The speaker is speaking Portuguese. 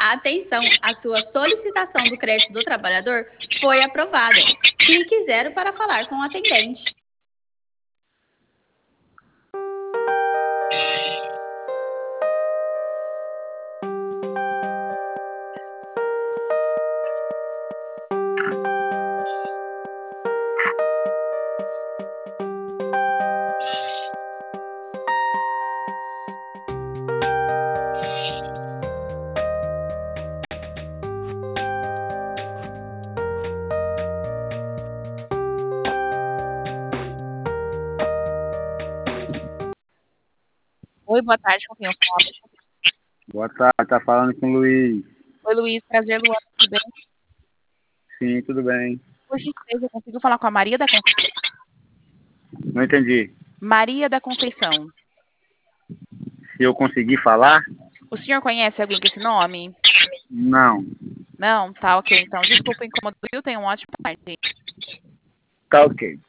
Atenção, a sua solicitação do crédito do trabalhador foi aprovada. Clique 0 para falar com o atendente. Oi, boa tarde, com quem eu falo? Boa tarde, tá falando com o Luiz. Oi, Luiz, prazer, Luana, tudo bem? Sim, tudo bem. Por gentileza, eu consigo falar com a Maria da Conceição? Não entendi. Maria da Conceição. Se eu conseguir falar? O senhor conhece alguém com esse nome? Não. Não? Tá, ok. Então, desculpa o incômodo, viu? Tenha um ótimo tarde. Tá ok.